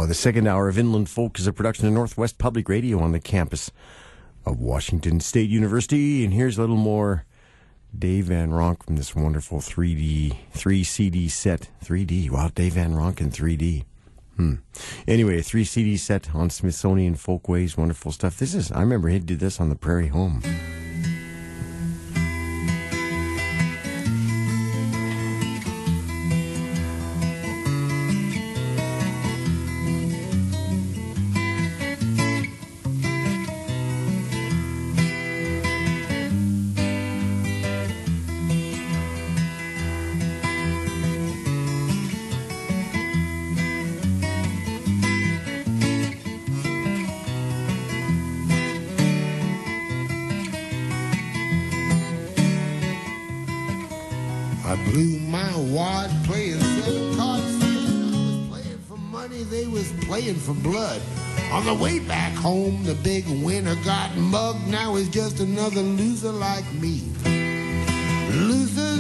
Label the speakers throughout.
Speaker 1: The second hour of Inland Folk is a production of Northwest Public Radio on the campus of Washington State University. And here's a little more Dave Van Ronk from this wonderful 3 CD set. 3D, wow, Dave Van Ronk in 3D. Anyway, a 3 CD set on Smithsonian Folkways, wonderful stuff. I remember he did this on the Prairie Home.
Speaker 2: For blood. On the way back home, the big winner got mugged. Now he's just another loser like me. Losers,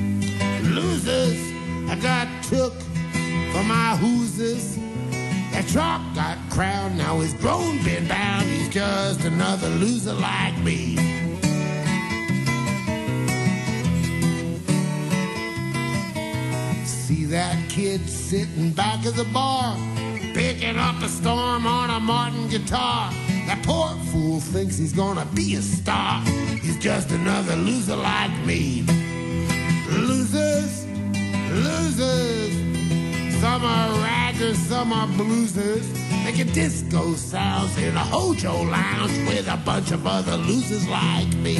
Speaker 2: I got took for my hooses. That chalk got crowned, now he's grown, been bound. He's just another loser like me. See that kid sitting back of the bar, picking up a storm on a Martin guitar. That poor fool thinks he's gonna be a star. He's just another loser like me. Losers, some are raggers, some are bluesers, making disco sounds in a Hojo lounge with a bunch of other losers like me.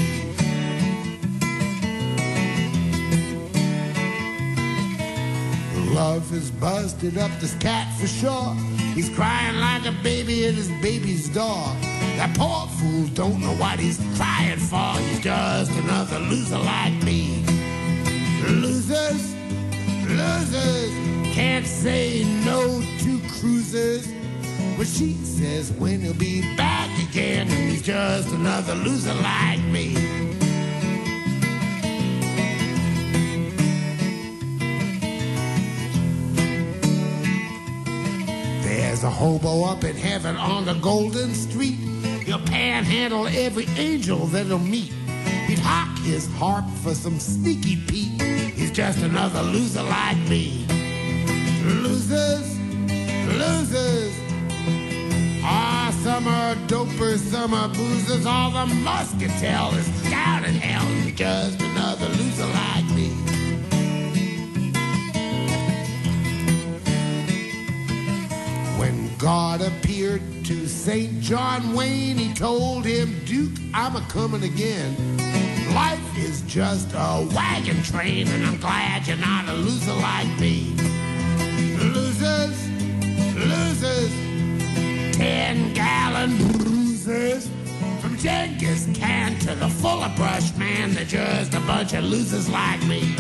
Speaker 2: Love has busted up this cat for sure. He's crying like a baby at his baby's door. That poor fool don't know what he's crying for. He's just another loser like me. Losers, can't say no to cruisers. But she says when he'll be back again, and he's just another loser like me. There's a hobo up in heaven on the Golden Street. He'll panhandle every angel that he'll meet. He'd hawk his harp for some sneaky Pete. He's just another loser like me. Losers, ah, some are dopers, some are boozers. All the muscatel is down in hell. He's just another loser like me. God appeared to St. John Wayne. He told him, Duke, I'm a-coming again. Life is just a wagon train, and I'm glad you're not a loser like me. Losers, 10-gallon bruisers. From Genghis Khan to the Fuller Brush man, they're just a bunch of losers like me.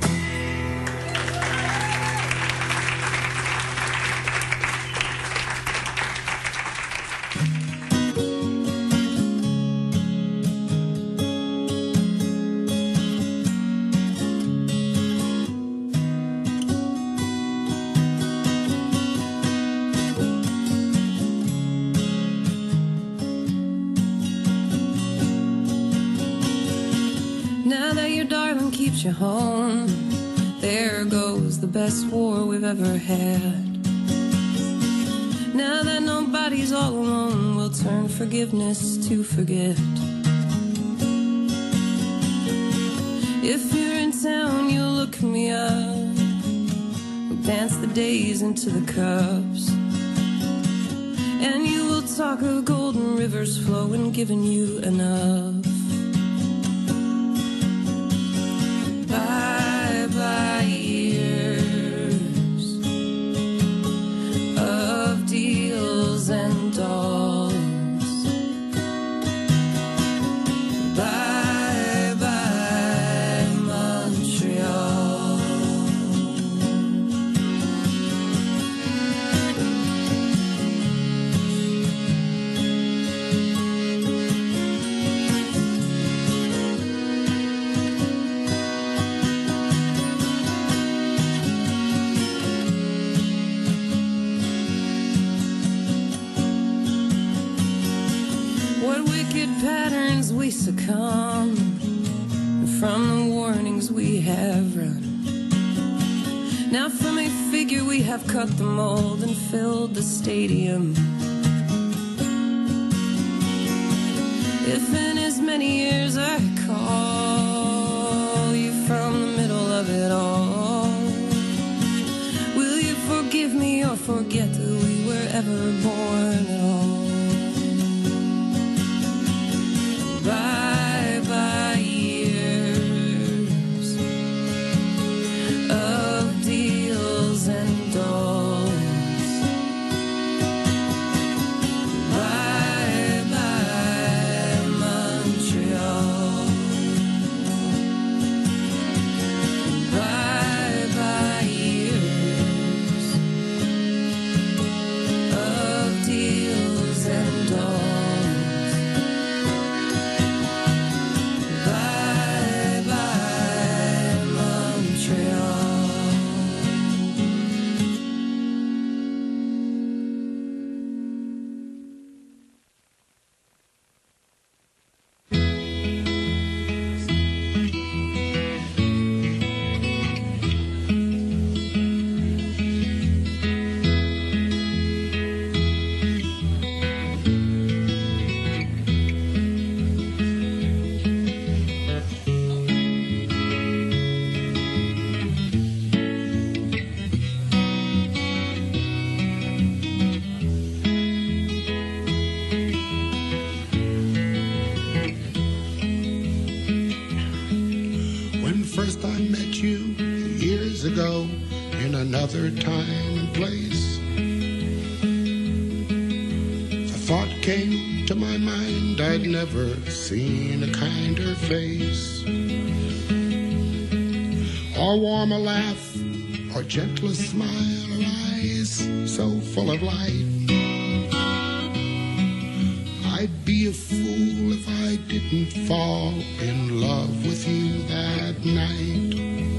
Speaker 3: You home. There goes the best war we've ever had. Now that nobody's all alone, we'll turn forgiveness to forget. If you're in town, you'll look me up. We'll dance the days into the cups, and you will talk of golden rivers flowing, giving you enough. Bye years of deals and dolls. Bye bye Montreal. patterns we succumb, and from the warnings we have run. Now from a figure we have cut the mold and filled the stadium. If in as many years I call you from the middle of it all, will you forgive me or forget that we were ever born at all? Bye-bye years of deals and dolls. Bye-bye Montreal. Bye-bye years of deals and dolls.
Speaker 2: First I met you years ago in another time and place. The thought came to my mind, I'd never seen a kinder face, or warmer laugh, or gentler smile, or eyes so full of light. I'd be a fool if I didn't fall in love with you that night.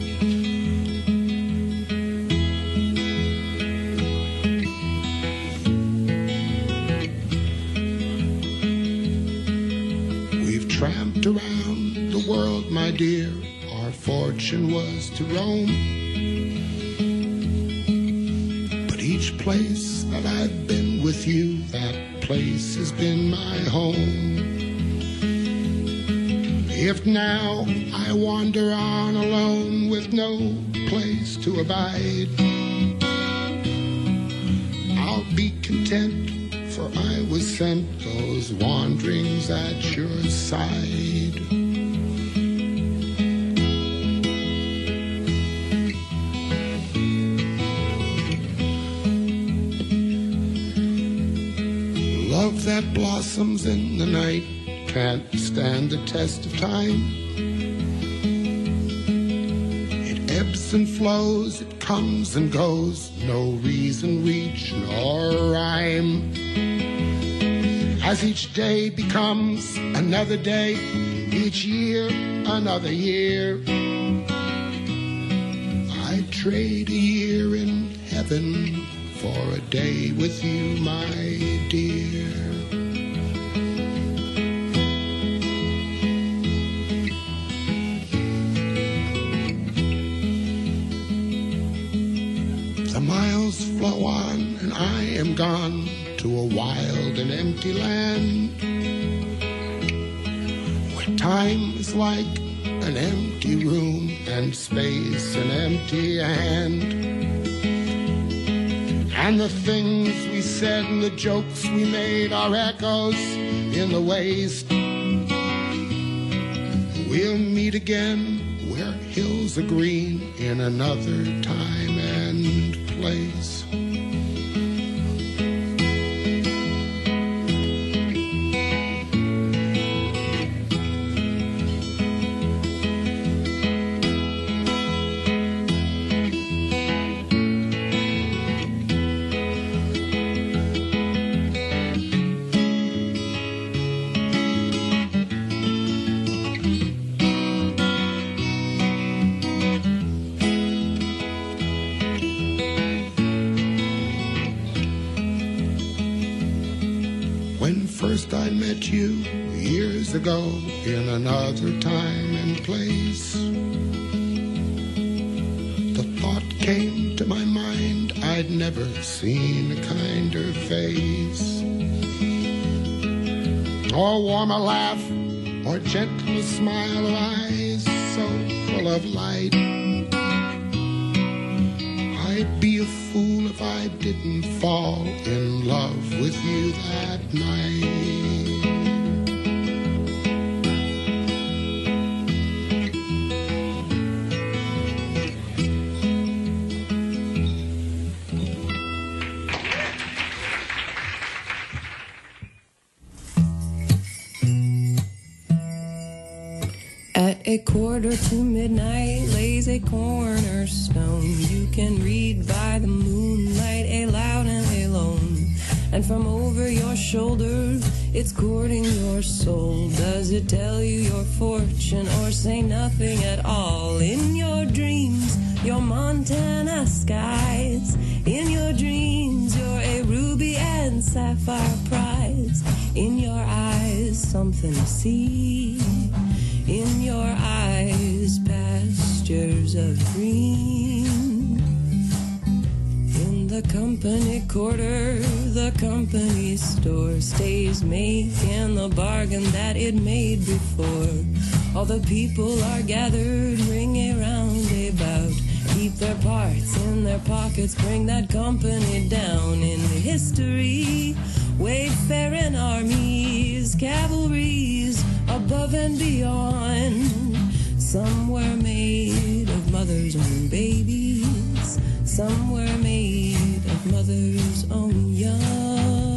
Speaker 2: We've tramped around the world, my dear. Our fortune was to roam. But each place that I've been with you, that place has been my home. If now I wander on alone with no place to abide, I'll be content, for I was sent those wanderings at your side. Love that blossoms in the night can't stand the test of time. It ebbs and flows, it comes and goes, no reason, reach, nor rhyme. As each day becomes another day, each year another year, I'd trade a year in heaven for a day with you, my dear. The miles flow on and I am gone to a wild and empty land, where time is like an empty room and space an empty hand. And the things we said and the jokes we made are echoes in the waste. We'll meet again where hills are green in another time and place. first I met you years ago in another time and place. The thought came to my mind, I'd never seen a kinder face, or warmer laugh, or gentler smile of eyes so full of light. I'd be a fool if I didn't fall in love with you that night.
Speaker 3: At 1:45 lays a cornerstone. You can read by the moonlight, a loud and alone. And from over your shoulder, it's courting your soul. Does it tell you your fortune or say nothing at all? In your dreams, your Montana skies. In your dreams, you're a ruby and sapphire prize. In your eyes, something to see. In your eyes, pastures of green. In the company quarter, the company store stays making the bargain that it made before. All the people are gathered, ring around about. Keep their parts in their pockets, bring that company down. In history, wayfaring armies, cavalries, above and beyond. Some were made of mothers' own babies, some were made of mothers' own young.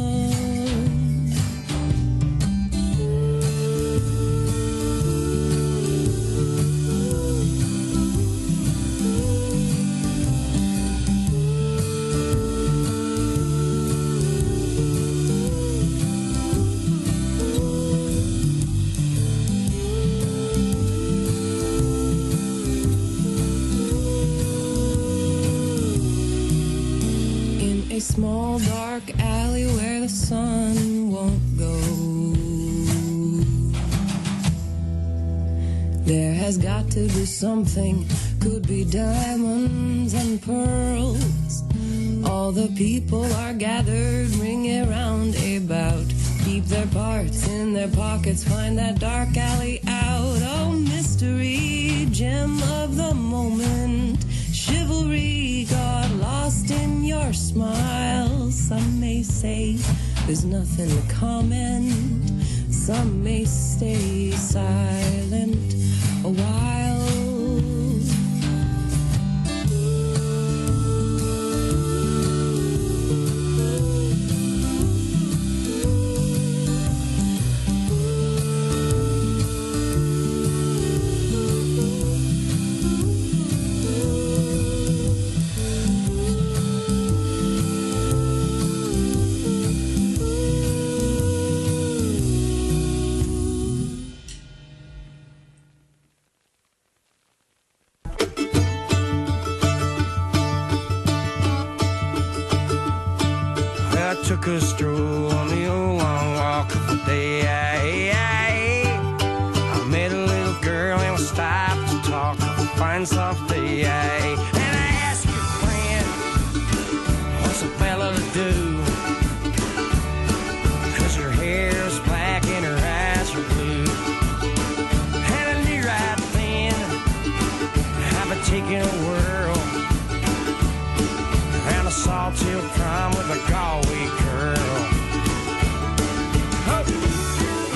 Speaker 3: A small dark alley where the sun won't go. There has got to be something, could be diamonds and pearls. All the people are gathered, ring around about. Keep their parts in their pockets, find that dark alley out. Oh, mystery, gem of the moment, chivalry got lost in your smile. Some may say there's nothing to comment, some may stay silent a while.
Speaker 4: Took a stroll on the old long walk of the day. I met a little girl and we stopped to talk on a fine soft day. And I asked her, friend, what's a fella to do? 'Cause her hair is black and her eyes are blue. And I knew right then I've been taking a whirl around a sawtill prom with a Galway girl. Oh.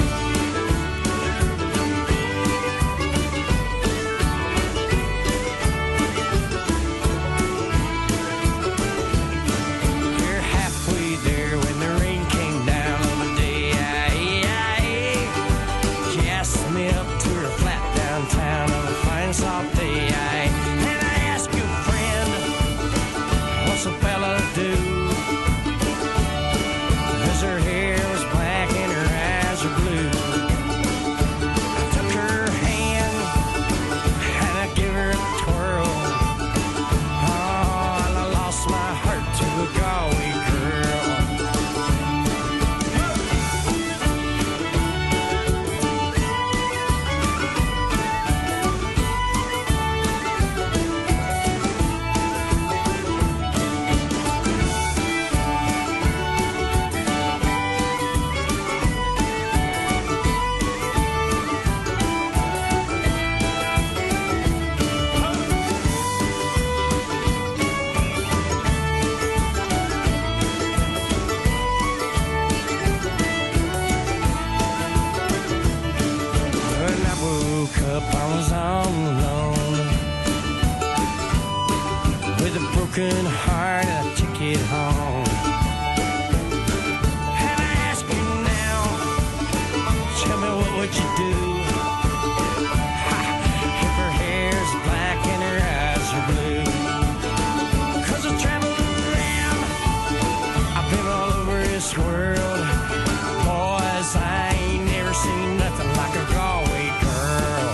Speaker 4: this world. Boys, I ain't never seen nothing like a Galway girl.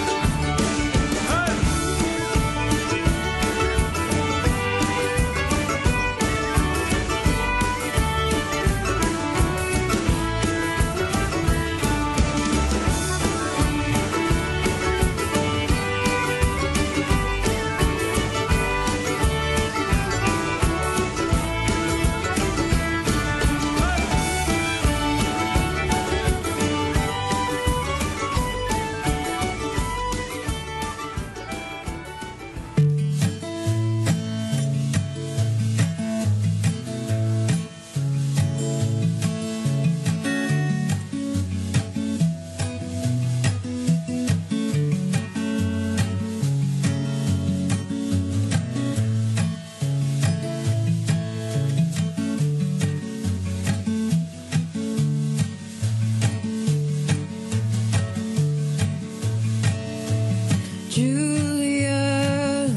Speaker 3: Julia,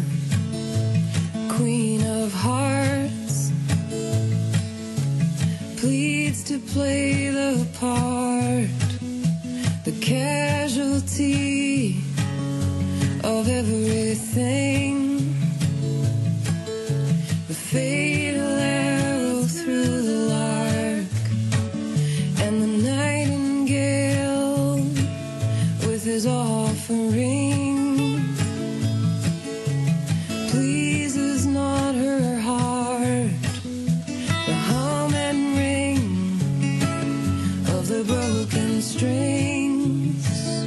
Speaker 3: Queen of Hearts, pleads to play the part, the casualty of everything, the fatal arrow through the lark, and the nightingale with his offering. Pleases not her heart, the hum and ring of the broken strings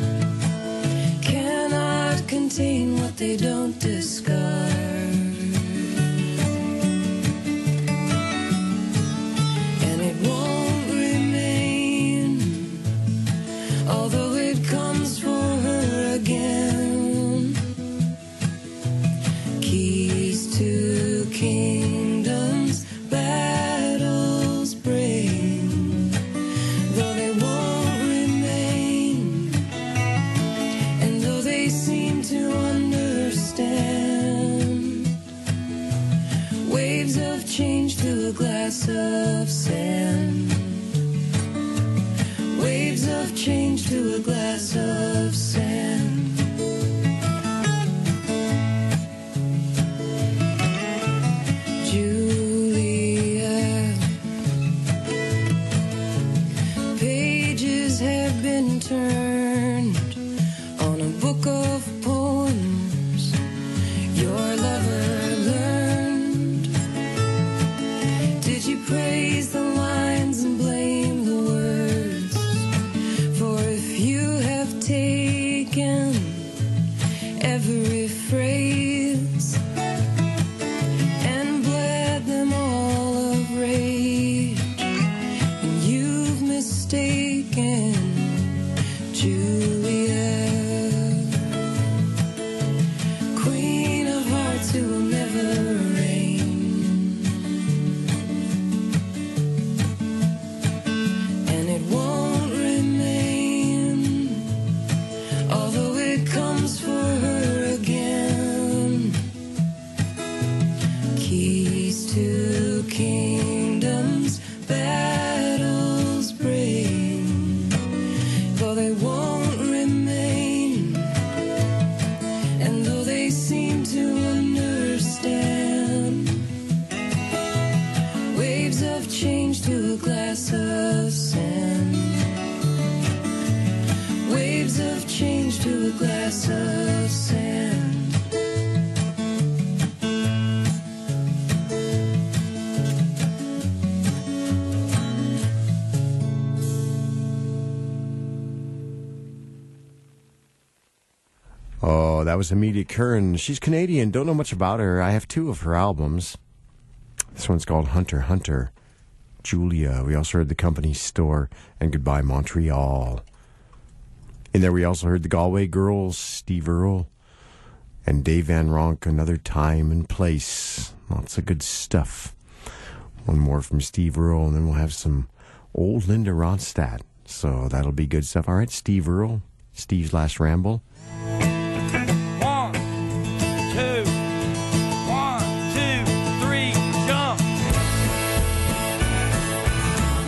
Speaker 3: cannot contain what they don't discard. And it won't remain, although it comes for her again. Keys to kingdoms, battles bring, though they won't remain, and though they seem to understand. Waves of change to a glass of sand. Waves of change to a glass of sand. Julia, pages have been turned on a book of poems your lover learned. Did you praise the lines and blame the words? For if you have taken every phrase and bled them all of rage, and you've mistaken Julia, Queen of Hearts who will never reign. And it won't remain, although it comes for her again. Keys to kingdoms, battles bring, though they won't remain, and though they seem to understand. Waves of change to a glass of sand. Waves of change to a glass of sand.
Speaker 1: Oh, that was Amelia Curran. She's Canadian. Don't know much about her. I have 2 of her albums. This one's called Hunter Hunter. Julia. We also heard The Company Store and Goodbye Montreal. In there we also heard the Galway Girls, Steve Earle, and Dave Van Ronk, Another Time and Place. Lots of good stuff. One more from Steve Earle, and then we'll have some old Linda Ronstadt. So that'll be good stuff. All right, Steve Earle, Steve's Last Ramble.
Speaker 4: 1, 2, 1, 2, 3, jump.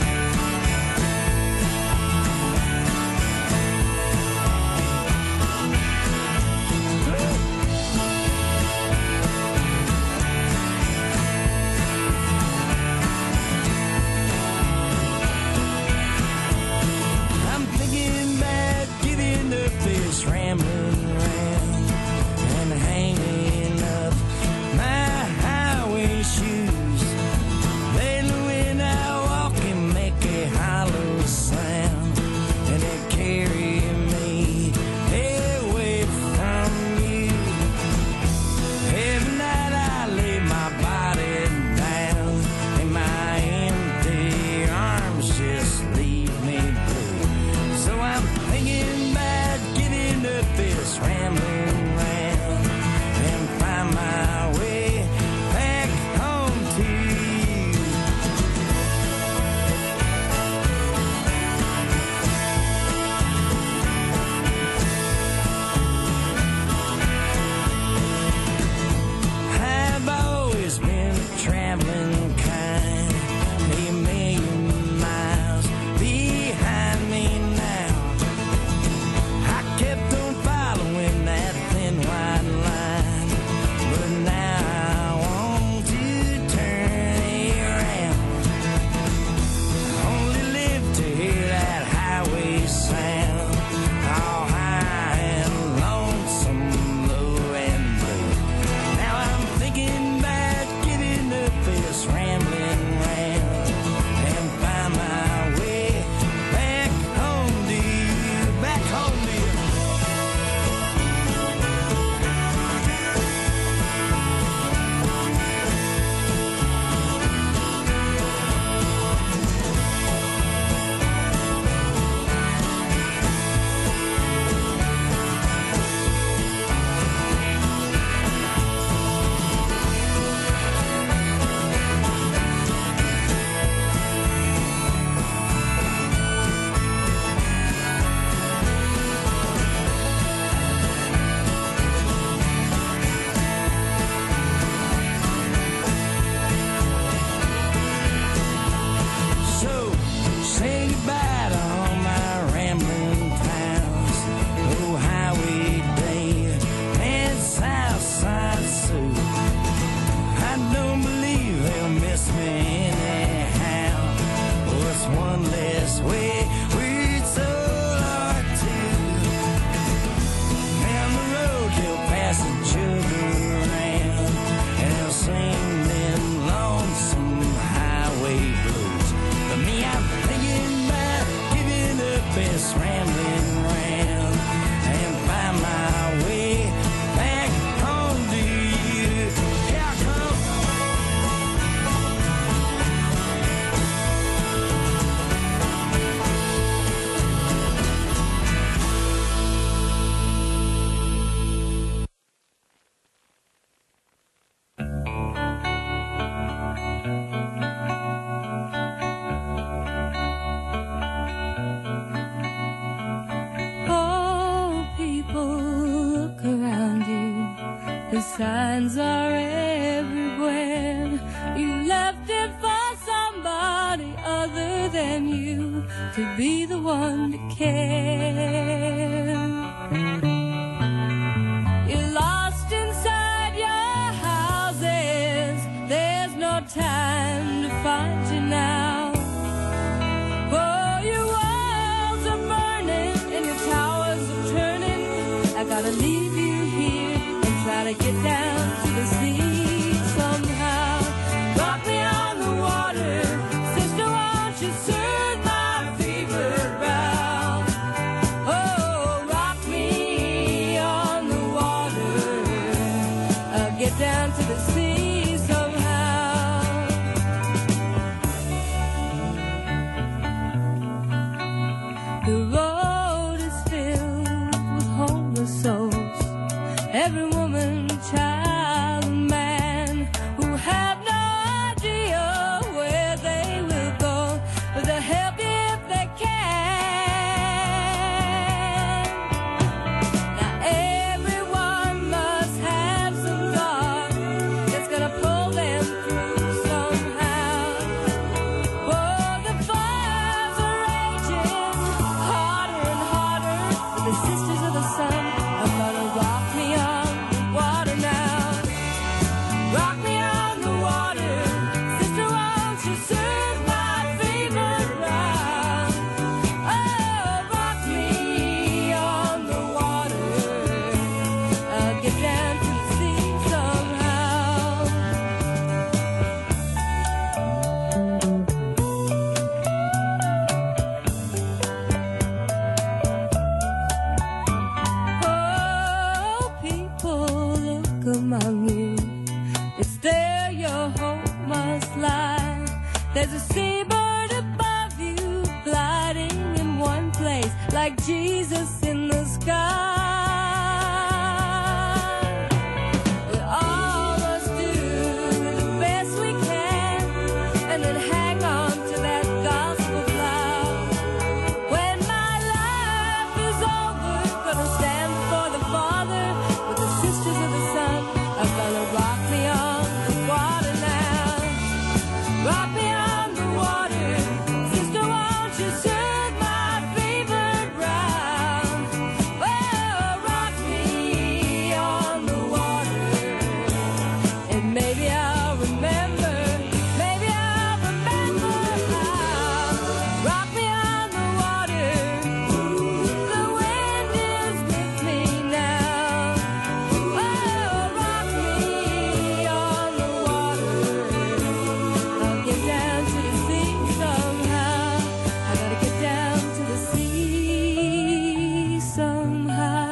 Speaker 4: just rambling round and find my way back home to you. Here I come.
Speaker 3: Oh, people, look around you. The signs are everywhere. You left it for somebody other than you to be the one to care. You're lost inside your houses. There's no time to find you now. Oh, your walls are burning and your towers are turning. I gotta leave you here and try to get down to the sea somehow. Rock me on the water, sister, won't you soothe my fevered brow? Oh, rock me on the water, I'll get down to the sea somehow. The road is filled with homeless souls. Every woman, child, and man who have no idea where they will go, but they'll help you if they can. Now everyone must have some God that's gonna pull them through somehow. Oh, the fires are raging harder and harder, but the sisters of the sun are gonna rock me on the water now. Rock me on the water, sister, won't you soothe my fevered brow? Oh, rock me on the water, I'll get down to the sea somehow. Oh, people, look among you. It's there your hope must lie. There's a seabird above you, gliding in one place, like Jesus in the sky. We all must do the best we can, and then hang on to that gospel cloud. When my life is over, gonna stand before the Father with the sisters of the sun. I'm gonna rock me on the water now. Rock me on the water, sister, won't you soothe my fevered brow? Oh, rock me on the water, and maybe I'll remember, maybe I'll remember how. Rock me on the water, the wind is with me now. Oh, rock me on the water, I'll get down to the sea somehow. I gotta get down to the sea somehow.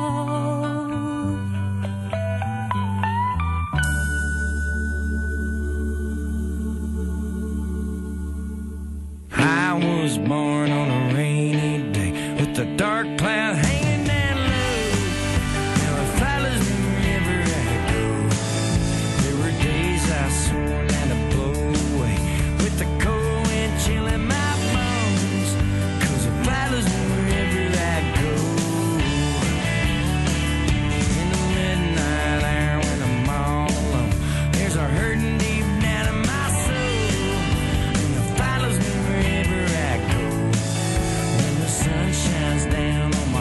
Speaker 4: I was born on a rainy day with the dark cloud hanging down low. Now it follows me wherever I go. There were days I swore that I'd blow away with the cold wind chilling my bones. 'Cause it follows me wherever I go. In the midnight hour when I'm all alone, there's a hurting deep down in my soul. And it follows me wherever I go. When the sun shines down on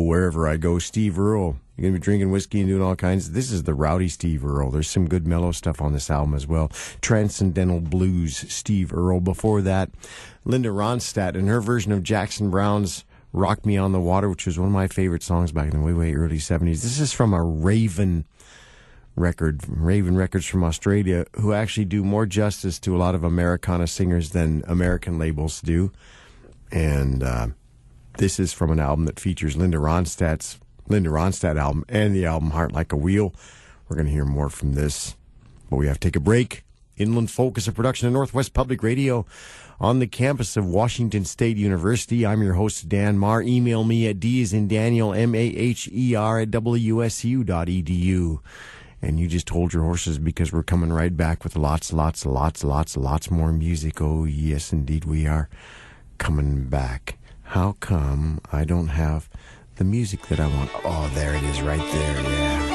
Speaker 1: wherever I go. Steve Earle. You're going to be drinking whiskey and doing all kinds. This is the rowdy Steve Earle. There's some good mellow stuff on this album as well. Transcendental Blues, Steve Earle. Before that, Linda Ronstadt and her version of Jackson Browne's Rock Me on the Water, which was one of my favorite songs back in the way early 70s. This is from a Raven Records from Australia, who actually do more justice to a lot of Americana singers than American labels do. And this is from an album that features Linda Ronstadt album and the album Heart Like a Wheel. We're going to hear more from this, but we have to take a break. Inland Folk is a production of Northwest Public Radio on the campus of Washington State University. I'm your host, Dan Marr. Email me at D as in Daniel, MAHER at WSU.edu. And you just hold your horses because we're coming right back with lots more music. Oh, yes, indeed, we are coming back. How come I don't have the music that I want? Oh, there it is right there, yeah.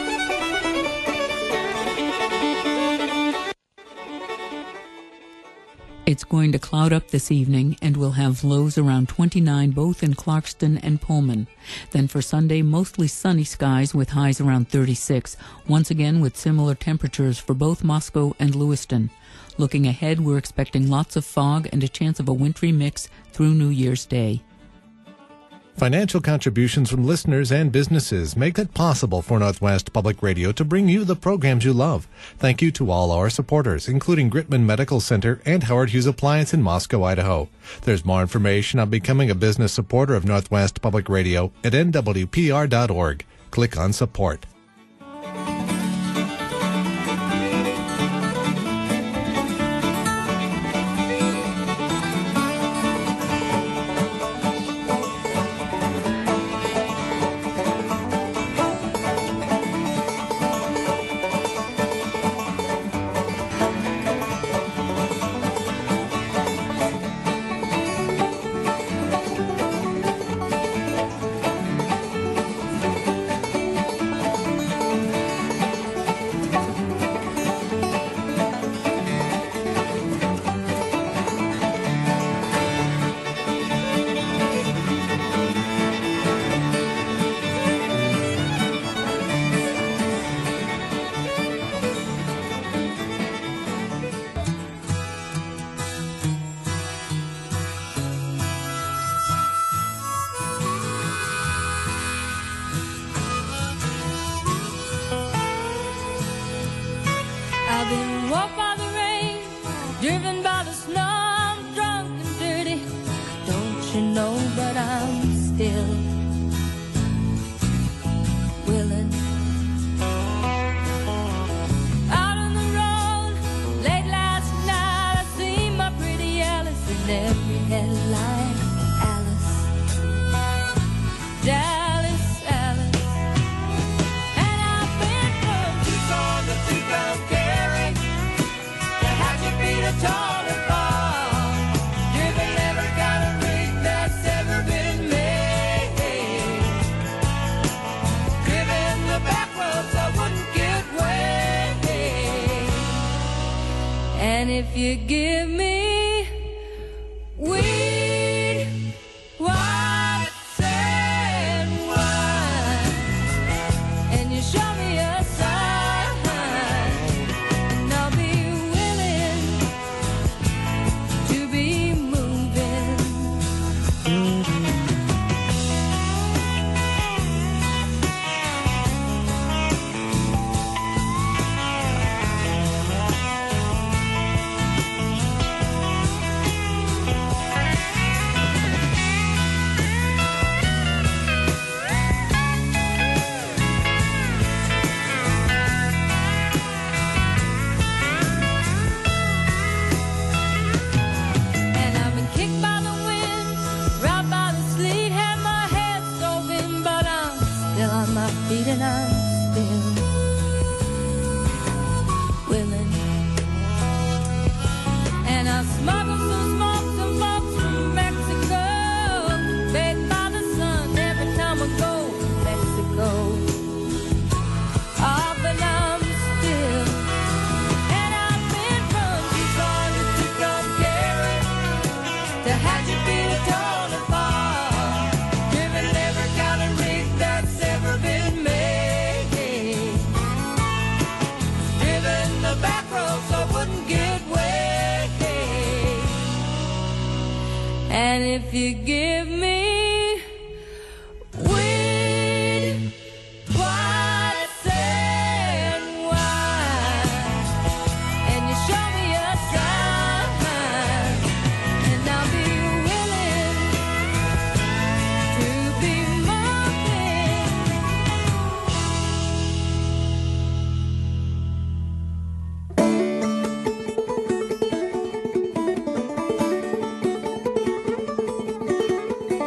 Speaker 5: It's going to cloud up this evening and we'll have lows around 29 both in Clarkston and Pullman. Then for Sunday, mostly sunny skies with highs around 36, once again with similar temperatures for both Moscow and Lewiston. Looking ahead, we're expecting lots of fog and a chance of a wintry mix through New Year's Day.
Speaker 6: Financial contributions from listeners and businesses make it possible for Northwest Public Radio to bring you the programs you love. Thank you to all our supporters, including Gritman Medical Center and Howard Hughes Appliance in Moscow, Idaho. There's more information on becoming a business supporter of Northwest Public Radio at nwpr.org. Click on Support.
Speaker 3: And if you give me weed, whites and wine, and you show me a sign, and I'll be willing to be moving. And I'm still willing, and I smuggle some smokes from Mexico, baked by the sun every time I go to Mexico. Oh, but I'm still, and I've been from Tucson to Tucumcari, to Hatchet Beach to Tonopah, driven every kind of rig that And if you give me weed, whites and wine, and you show me a sign, and I'll be willing to be more than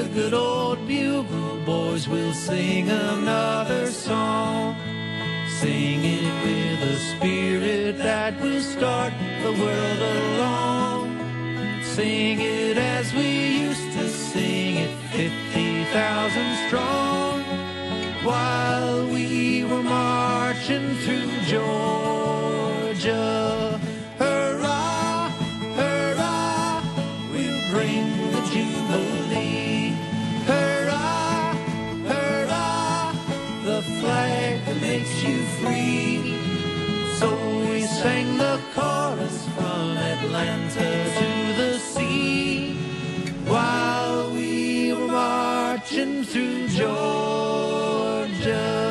Speaker 7: the good old bugle boys will sing another song. Sing it with a spirit that will start the world along. Sing it as we used to sing it, 50,000 strong. While we were marching through Georgia, hurrah, hurrah, we'll bring the Jubilee. Hurrah, hurrah, the flag that makes you free. So we sang the chorus from Atlanta to the sea, while we were marching through Georgia.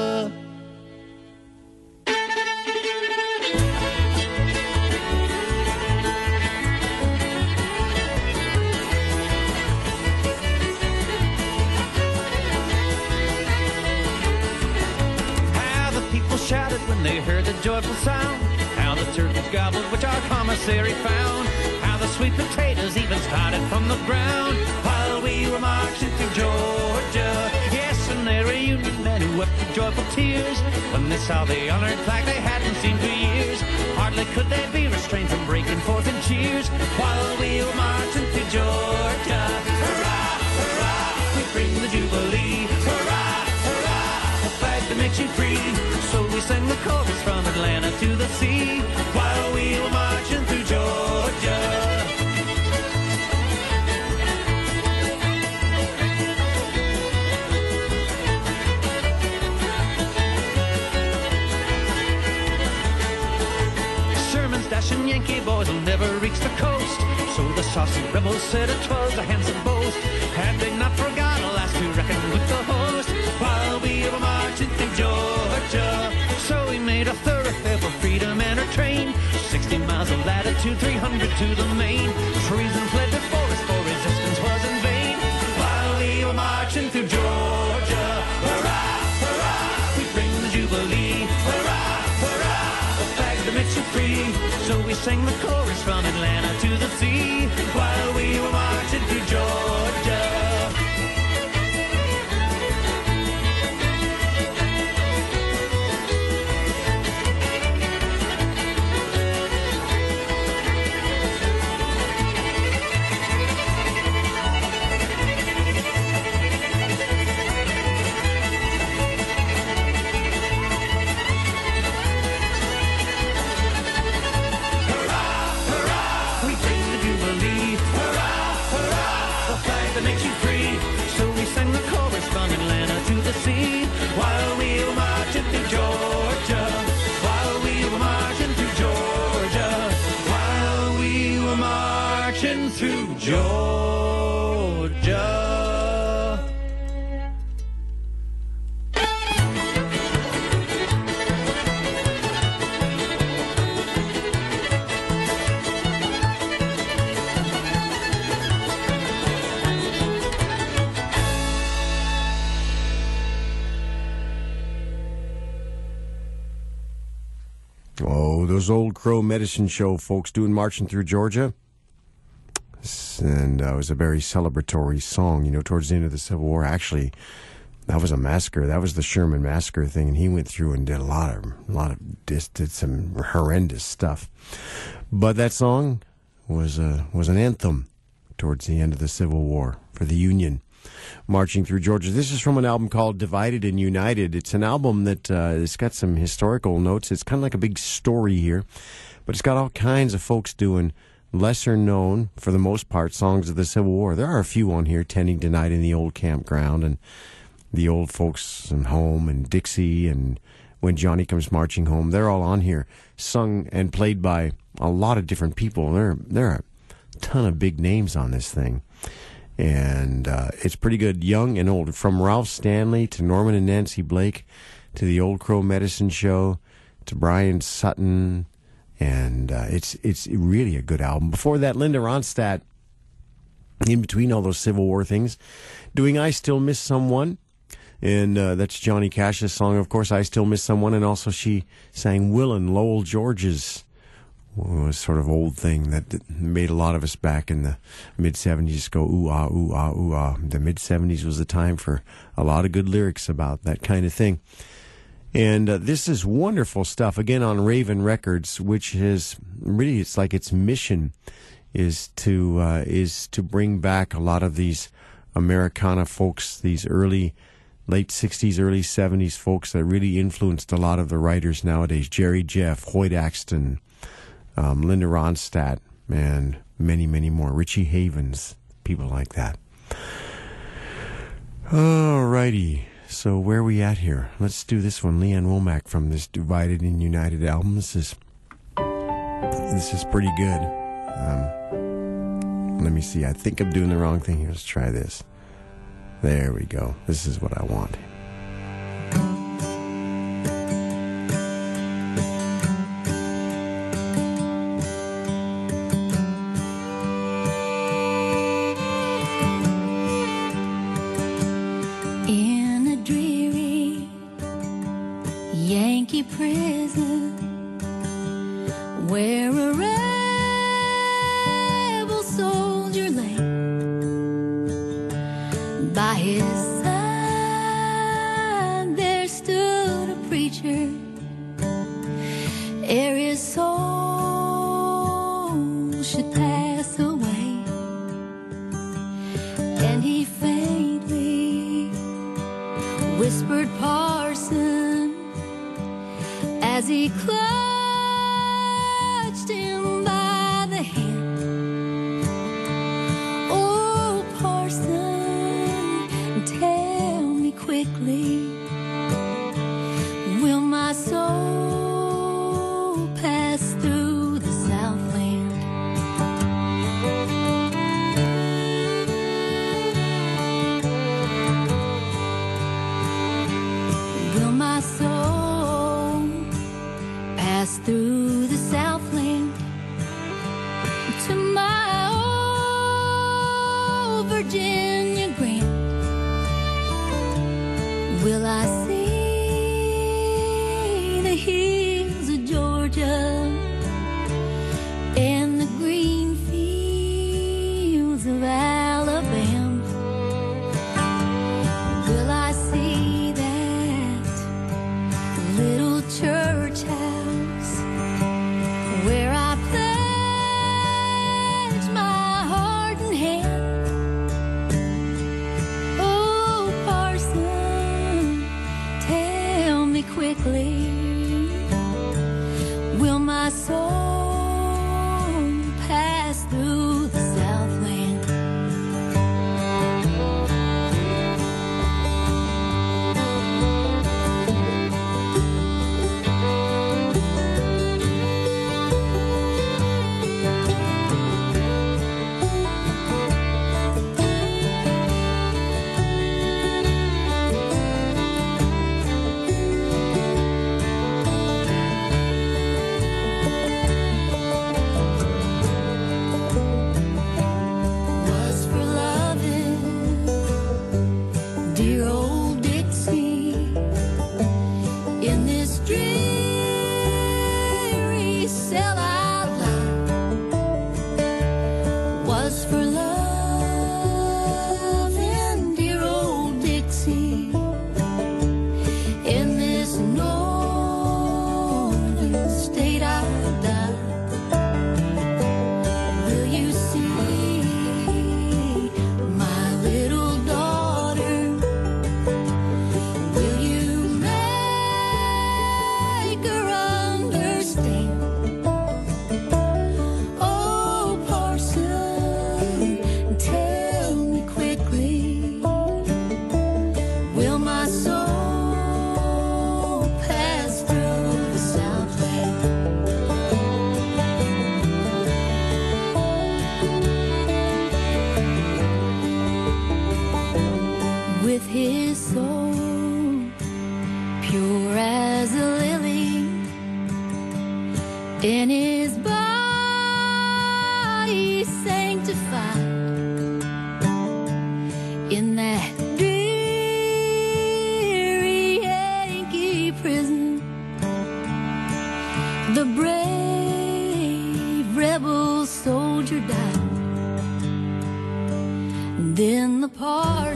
Speaker 7: Shouted when they heard the joyful sound, how the turkeys gobbled which our commissary found, how the sweet potatoes even started from the ground, while we were marching through Georgia. Yes, and there were Union men who wept with joyful tears when they saw the honored flag they hadn't seen for years. Hardly could they be restrained from breaking forth in cheers, while we were marching through Georgia. Hurrah, hurrah, we bring the Jubilee. Hurrah, hurrah, the flag that makes you free. So we sang the chorus from Atlanta to the sea, while we were marching through Georgia. Sherman's dashing Yankee boys will never reach the coast, so the saucy rebels said it was a handsome boast. Had they not forgot, alas, to reckon with the host, while we were marching through Georgia. So we made a thoroughfare for freedom and our train, 60 miles of latitude, 300 to the main. Treason fled before us, for resistance was in vain, while we were marching through Georgia. Hurrah, hurrah, we bring the Jubilee. Hurrah, hurrah, the flag that makes you free. So we sang the chorus from Atlanta to the sea, while we were marching through Georgia. While we were marching through Georgia, while we were marching through Georgia, while we were marching through Georgia.
Speaker 1: Those Old Crow Medicine Show folks doing Marching Through Georgia. And it was a very celebratory song, you know, towards the end of the Civil War. Actually, that was a massacre. That was the Sherman Massacre thing, and he went through and did did some horrendous stuff. But that song was an anthem towards the end of the Civil War for the Union. Marching Through Georgia. This is from an album called Divided and United. It's an album that it's got some historical notes. It's kind of like a big story here, but it's got all kinds of folks doing lesser known, for the most part, songs of the Civil War. There are a few on here, Tending Tonight in the Old Campground and The Old Folks and Home and Dixie and When Johnny Comes Marching Home. They're all on here, sung and played by a lot of different people. There are a ton of big names on this thing. And it's pretty good, young and old, from Ralph Stanley to Norman and Nancy Blake to the Old Crow Medicine Show to Brian Sutton, and it's really a good album. Before that, Linda Ronstadt, in between all those Civil War things, doing I Still Miss Someone, and that's Johnny Cash's song, of course, I Still Miss Someone, and also she sang Will and Lowell George's was sort of old thing that made a lot of us back in the mid-'70s go ooh ah, ooh ah, ooh ah. The mid-'70s was the time for a lot of good lyrics about that kind of thing. And this is wonderful stuff, again, on Raven Records, which is really, it's like its mission is to bring back a lot of these Americana folks, these late 60s, early 70s folks that really influenced a lot of the writers nowadays. Jerry Jeff, Hoyt Axton, Linda Ronstadt, and many, many more. Richie Havens, people like that. All righty. So where are we at here? Let's do this one. Leanne Womack from this Divided and United album. This is pretty good. Let me see. I think I'm doing the wrong thing here. Let's try this. There we go. This is what I want.
Speaker 8: In a dreary Yankee prison where a rebel soldier lay, by his side there stood a preacher ere his soul should pass away, and he faintly whispered parson as he clutched him by the hand. Oh, parson, tell me quickly, will my soul pass through the Southland? Will my soul pass through the Southland to my old Virginia Grant? Will I see the hills of Georgia and the green fields of Alabama? Will I see that little church house where I pledge my heart and hand? Oh, parson, tell me quickly, will my soul pass through the Southland? Was for loving dear old Dixie in this dreary cell I lie. Was for loving dear old Dixie in this northern state I die. Will you see my little daughter? Will you make her understand? Oh, parson, tell me quickly, will my soul pass through the Southland? With his soul pure as a lily, in his body sanctified, in that dreary Yankee prison, the brave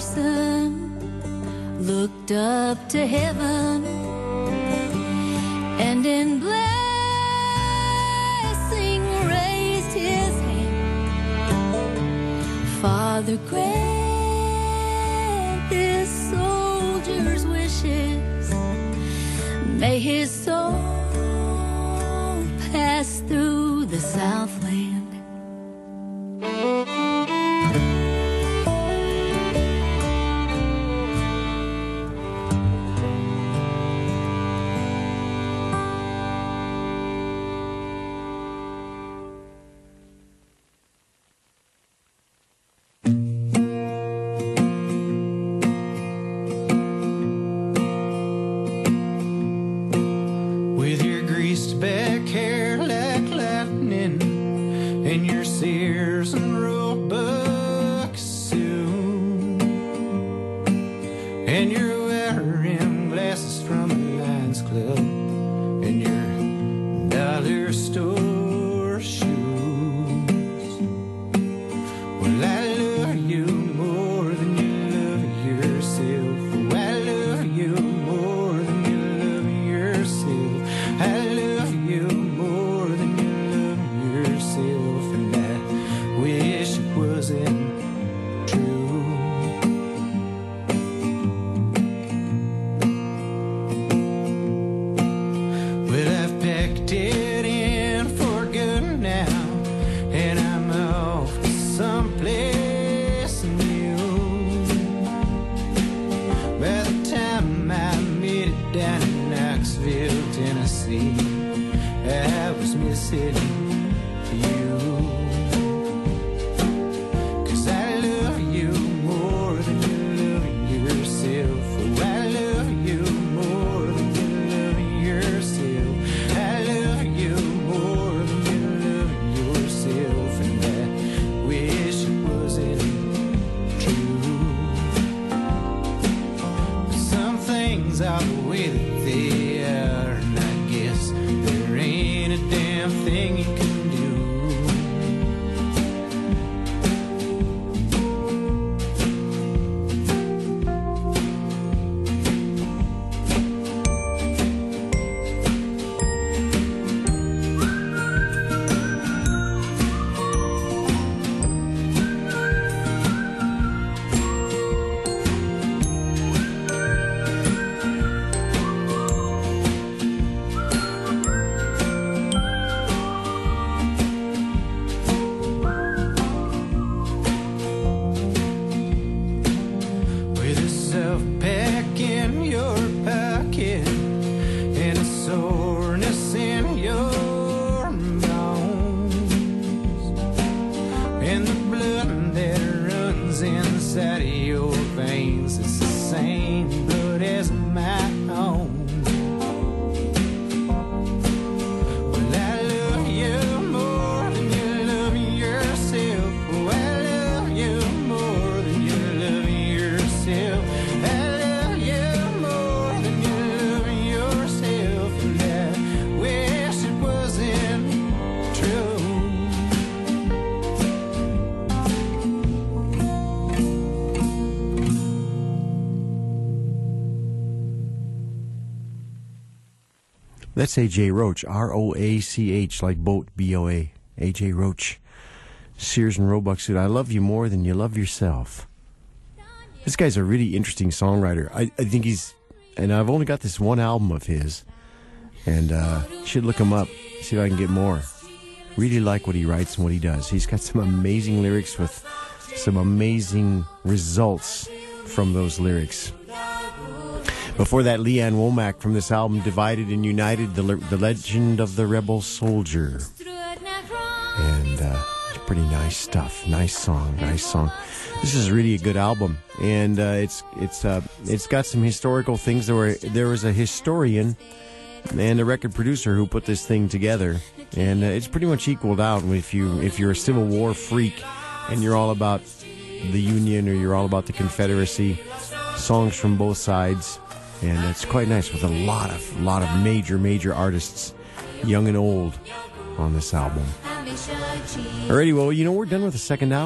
Speaker 8: person looked up to heaven and in blessing raised his hand. Father, grant this soldier's wishes. May his soul pass through the Southland.
Speaker 4: With your greased back hair like lightning and your Sears and Roebuck suit, and you're wearing glasses from a Lions Club and your dollar store shoes. Well, I love you more than you love yourself. Oh, I love you more than you love yourself. I love you more than you love yourself, and I wish it wasn't true. Well, I've packed it in for good now, and I'm off to someplace new. By the time I made it down in Knoxville, Tennessee, I was missing you. 'Cause I love you more than you love yourself. Oh, I love you more than you love yourself. I love you more than you love yourself, and I wish it wasn't true. Some things are the way that they are, and I guess there ain't a damn thing you can do. With a self-pack in your pocket and a soreness in your bones, and the blood that runs inside of your veins is the same blood as my own. Well, I love you more than you love yourself. Oh, I love you more than you love yourself. I love you more than you love yourself, and I wish it wasn't true.
Speaker 1: That's A.J. Roach, R-O-A-C-H, like boat, B-O-A. A.J. Roach, Sears and Roebuck suit. I love you more than you love yourself. This guy's a really interesting songwriter. I think he's, and I've only got this one album of his, and should look him up, see if I can get more. Really like what he writes and what he does. He's got some amazing lyrics with some amazing results from those lyrics. Before that, Leanne Womack from this album, Divided and United, the Legend of the Rebel Soldier. And pretty nice stuff. Nice song. This is really a good album, and it's got some historical things. There was a historian and a record producer who put this thing together, and it's pretty much equaled out. If you're a Civil War freak and you're all about the Union or you're all about the Confederacy, songs from both sides. And it's quite nice with a lot of major artists, young and old, on this album. Alrighty, well, we're done with the second hour.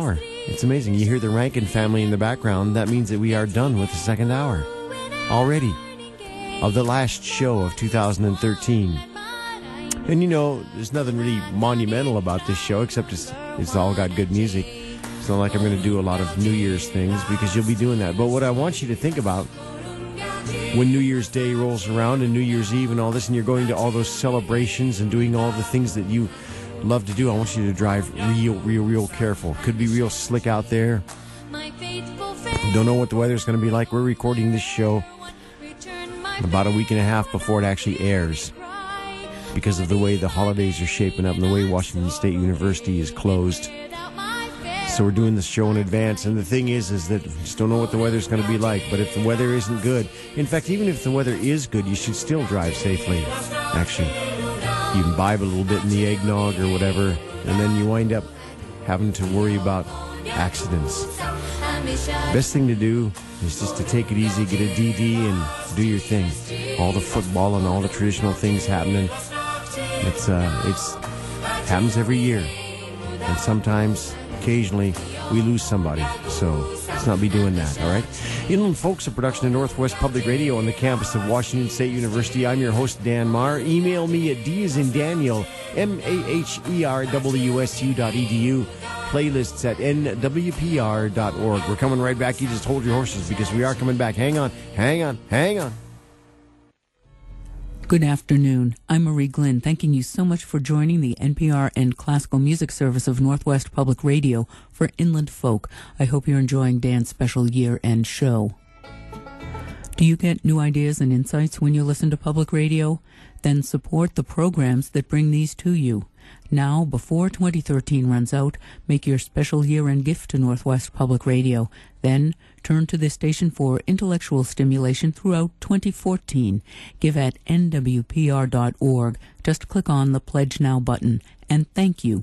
Speaker 1: It's amazing. You hear the Rankin family in the background. That means that we are done with the second hour already of the last show of 2013. And you know, there's nothing really monumental about this show except it's all got good music. It's not like I'm going to do a lot of New Year's things because you'll be doing that. But what I want you to think about when New Year's Day rolls around and New Year's Eve and all this, and you're going to all those celebrations and doing all the things that you love to do, I want you to drive real careful. Could be real slick out there. Don't know what the weather's going to be like. We're recording this show about a week and a half before it actually airs because of the way the holidays are shaping up and the way Washington State University is closed. So we're doing this show in advance, and the thing is that we just don't know what the weather's going to be like. But if the weather isn't good, in fact, even if the weather is good, you should still drive safely. Actually, you imbibe a little bit in the eggnog or whatever, and then you wind up having to worry about accidents. Best thing to do is just to take it easy, get a DD, and do your thing. All the football and all the traditional things happening. It's happens every year, and sometimes, occasionally, we lose somebody. So let's not be doing that. All right. Inland Folks, a production of Northwest Public Radio on the campus of Washington State University. I'm your host, Dan Marr. Email me at D as in Daniel, MAHERWSU.edu. Playlists at nwpr.org. We're coming right back. You just hold your horses because we are coming back. Hang on.
Speaker 5: Good afternoon. I'm Marie Glynn, thanking you so much for joining the NPR and Classical Music Service of Northwest Public Radio for Inland Folk. I hope you're enjoying Dan's special year-end show. Do you get new ideas and insights when you listen to public radio? Then support the programs that bring these to you. Now, before 2013 runs out, make your special year-end gift to Northwest Public Radio. Then, turn to this station for intellectual stimulation throughout 2014. Give at nwpr.org. Just click on the Pledge Now button. And thank you.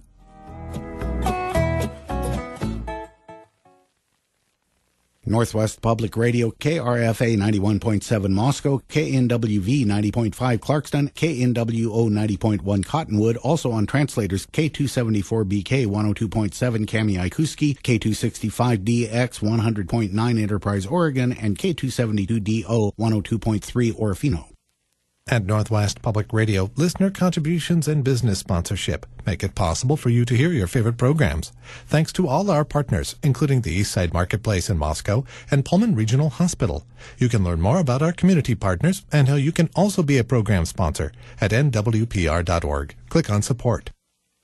Speaker 9: Northwest Public Radio, KRFA 91.7 Moscow, KNWV 90.5 Clarkston, KNWO 90.1 Cottonwood, also on translators K274BK 102.7 Kamiakuski, K265DX 100.9 Enterprise, Oregon, and K272DO 102.3 Orofino.
Speaker 6: At Northwest Public Radio, listener contributions and business sponsorship make it possible for you to hear your favorite programs. Thanks to all our partners, including the Eastside Marketplace in Moscow and Pullman Regional Hospital. You can learn more about our community partners and how you can also be a program sponsor at nwpr.org. Click on support.